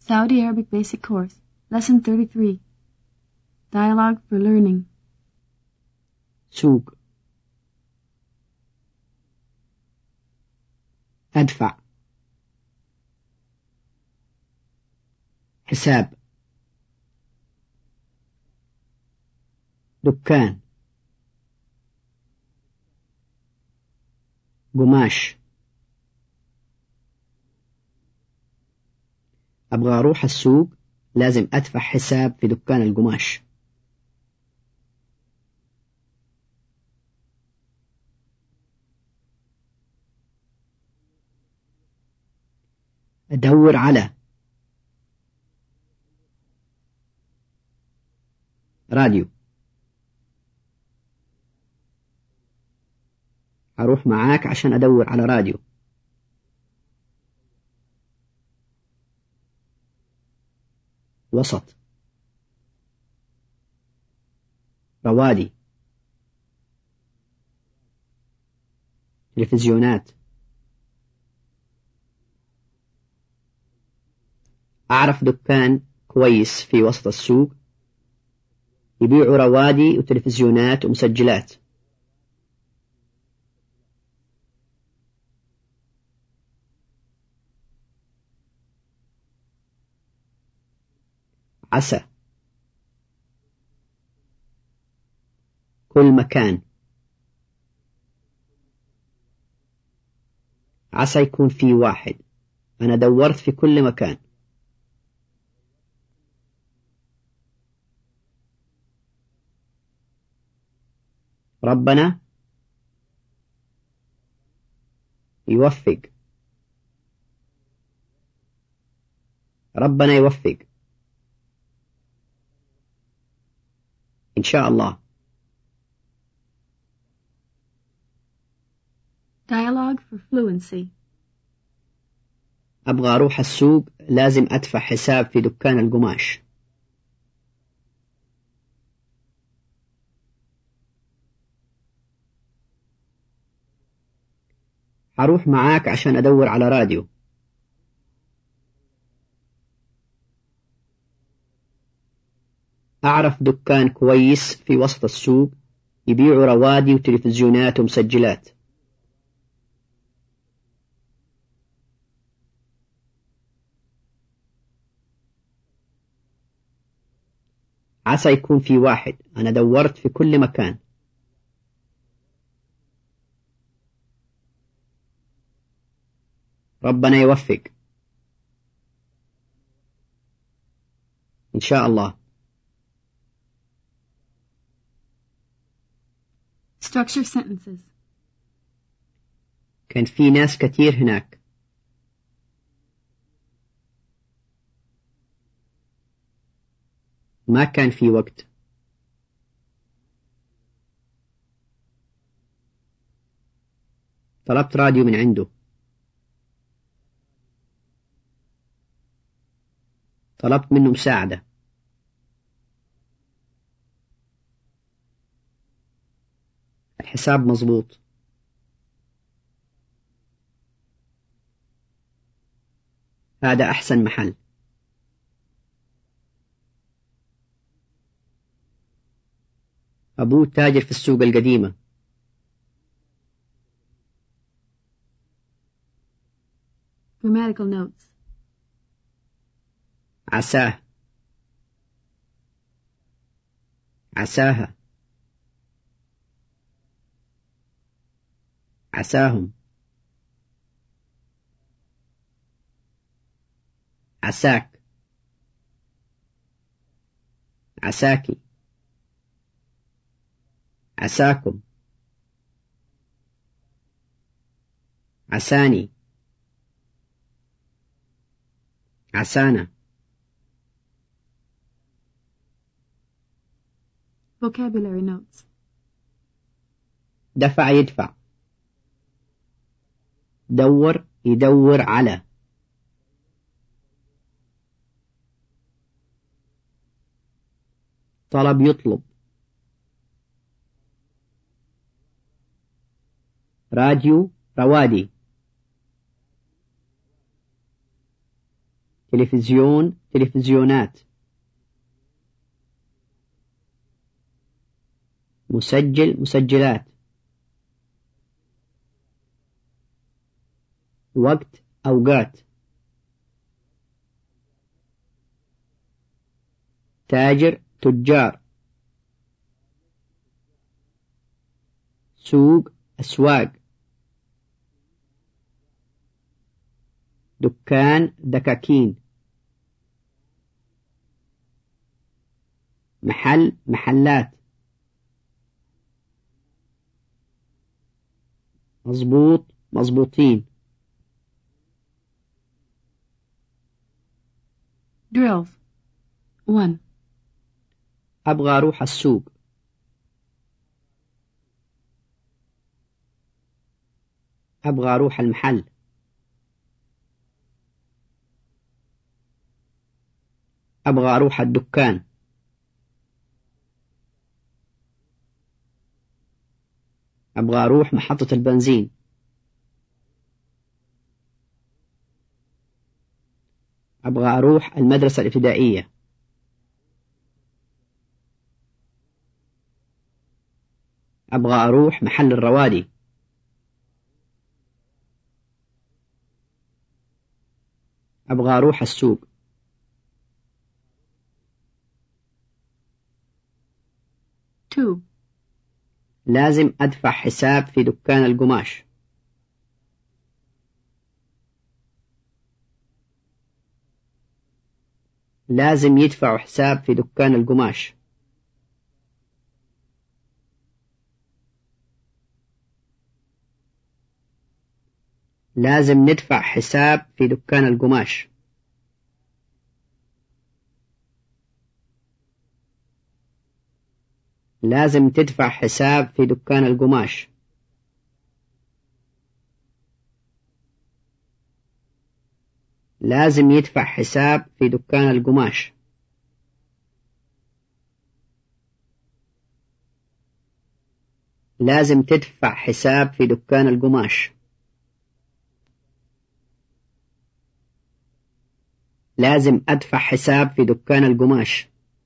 Saudi Arabic Basic Course, Lesson 33. Dialogue for Learning. سوق. أدفع. حساب. دكان. قماش. أبغى أروح السوق، لازم أدفع حساب في دكان القماش. أدور على راديو. أروح معاك عشان أدور على راديو. وسط. روادي. تلفزيونات. أعرف دكان كويس في وسط السوق يبيعوا روادي وتلفزيونات ومسجلات. عسى. كل مكان. عسى يكون في واحد، أنا دورت في كل مكان. ربنا يوفق. ربنا يوفق. إن شاء الله. Dialogue for Fluency. أبغى أروح السوق، لازم أدفع حساب في دكان القماش. هروح معاك عشان أدور على راديو. أعرف دكان كويس في وسط السوق يبيعوا روادي وتلفزيونات ومسجلات. عسى يكون في واحد، أنا دورت في كل مكان. ربنا يوفق. إن شاء الله. Structure sentences. كان في ناس كتير هناك. ما كان في وقت. طلبت راديو من عنده. طلبت منه مساعدة. الحساب مظبوط. هذا أحسن محل. أبوه تاجر في السوق القديمة. Grammatical notes. عساه. عساها. عساهم. عساك. عساكي. عساكم. عساني. عسانا. Vocabulary notes. دفع يدفع. دور يدور على. طلب يطلب. راديو روادي. تلفزيون، تلفزيونات. مسجل، مسجلات. وقت، أوقات. تاجر، تجار. سوق، أسواق. دكان، دكاكين. محل، محلات. مظبوط، مظبوطين. Drills. 1. أبغى أروح السوق. أبغى أروح المحل. أبغى أروح الدكان. أبغى أروح محطة البنزين. أبغى أروح المدرسة الابتدائية. أبغى أروح محل الروادي. أبغى أروح السوق. 2. لازم أدفع حساب في دكان القماش. لازم يدفعوا حساب في دكان القماش. لازم ندفع حساب في دكان القماش. لازم تدفع حساب في دكان القماش. لازم يدفع حساب في دكان القماش. لازم تدفع حساب في دكان القماش. لازم أدفع حساب في دكان القماش.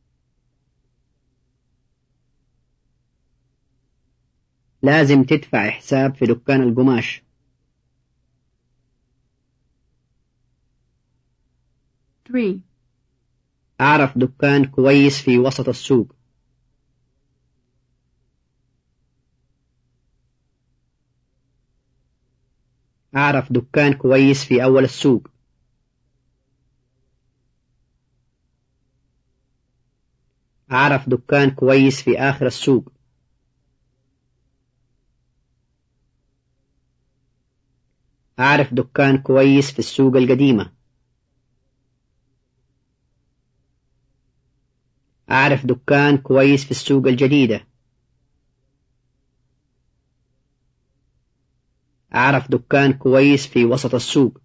لازم تدفع حساب في دكان القماش. 3. أعرف دكان كويس في وسط السوق. أعرف دكان كويس في أول السوق. أعرف دكان كويس في آخر السوق. أعرف دكان كويس في السوق القديمة. أعرف دكان كويس في السوق الجديدة. أعرف دكان كويس في وسط السوق.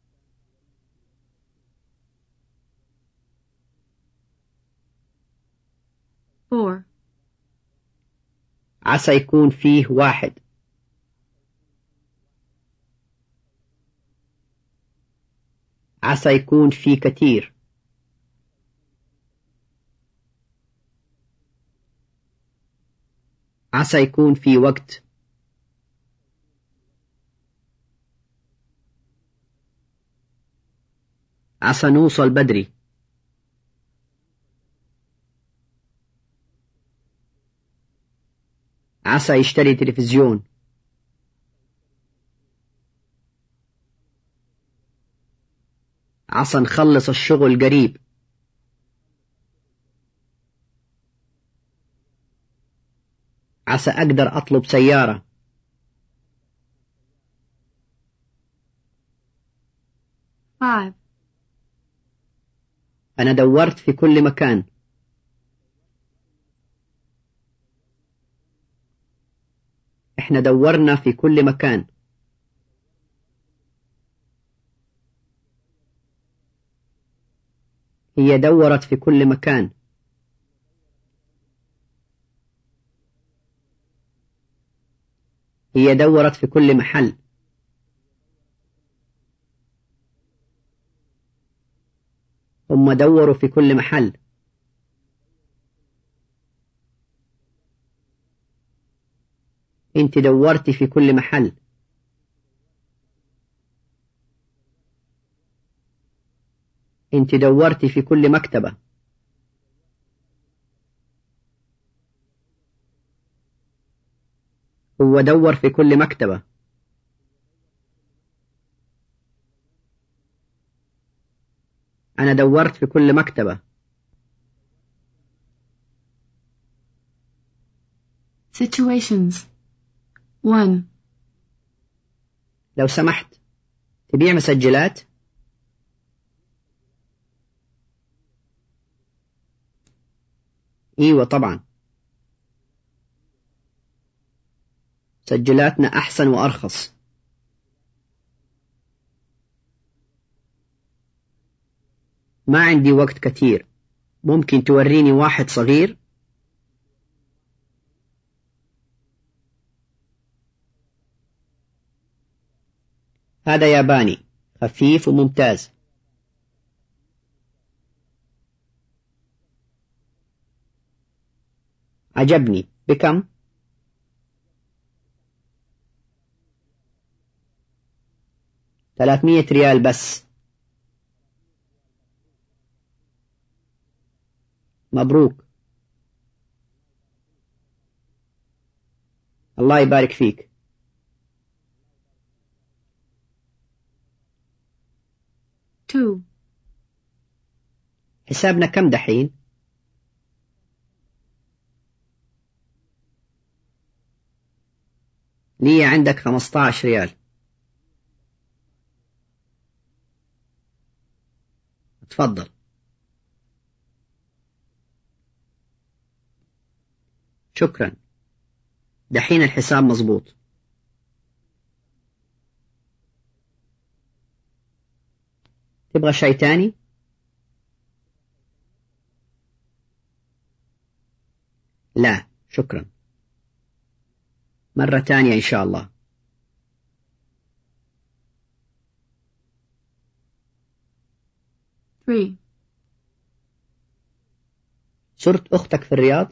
Four. عسى يكون فيه واحد. عسى يكون فيه كتير. عسى يكون في وقت. عسى نوصل بدري. عسى يشتري تلفزيون. عسى نخلص الشغل قريب. عسى أقدر أطلب سيارة. Five. أنا دورت في كل مكان. إحنا دورنا في كل مكان. هي دورت في كل مكان. هي دورت في كل محل. هم دوروا في كل محل. انت دورتي في كل محل. انت دورتي في كل مكتبة. هو دور في كل مكتبة. أنا دورت في كل مكتبة. Situations 1. لو سمحت، تبيع مسجلات؟ ايوه طبعا، مسجلاتنا أحسن وأرخص. ما عندي وقت كتير، ممكن توريني واحد صغير؟ هذا ياباني، خفيف وممتاز. عجبني. بكم؟ 300 ريال بس. مبروك. الله يبارك فيك. 2. حسابنا كم دحين؟ لي عندك 15 ريال. تفضل. شكرا، دحين الحساب مظبوط. تبغى شيء تاني؟ لا شكرا، مرة تانية إن شاء الله. 3. صرت أختك في الرياض؟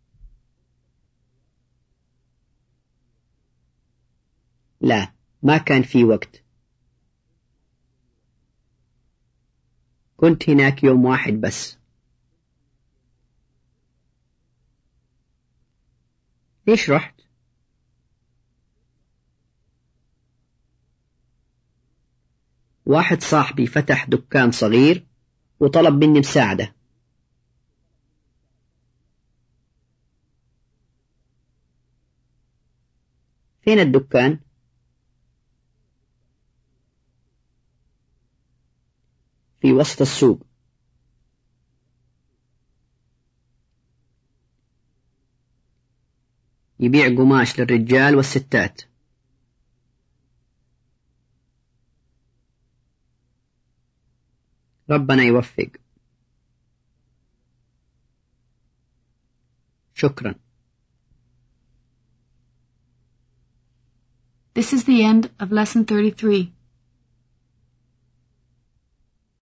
لا، ما كان في وقت، كنت هناك يوم واحد بس. ليش رحت؟ واحد صاحبي فتح دكان صغير وطلب مني مساعدة. فين الدكان؟ في وسط السوق. يبيع قماش للرجال والستات. ربنا يوفق. شكرا. This is the end of lesson 33.